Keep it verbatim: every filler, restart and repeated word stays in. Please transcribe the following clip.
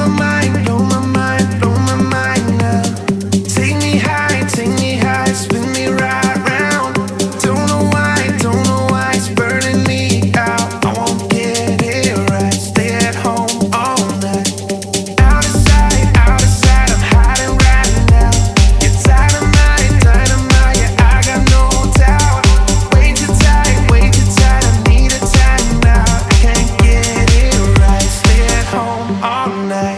mind, blow my mind, blow my mind now. Take me high, take me high, spin me right round. Don't know why, don't know why it's burning me out. I won't get it right, stay at home all night. Out of sight, out of sight, I'm hiding right now. You're dynamite, dynamite, yeah, I got no doubt. Way too tight, way too tight, I need a time now. I can't get it right, stay at home all night.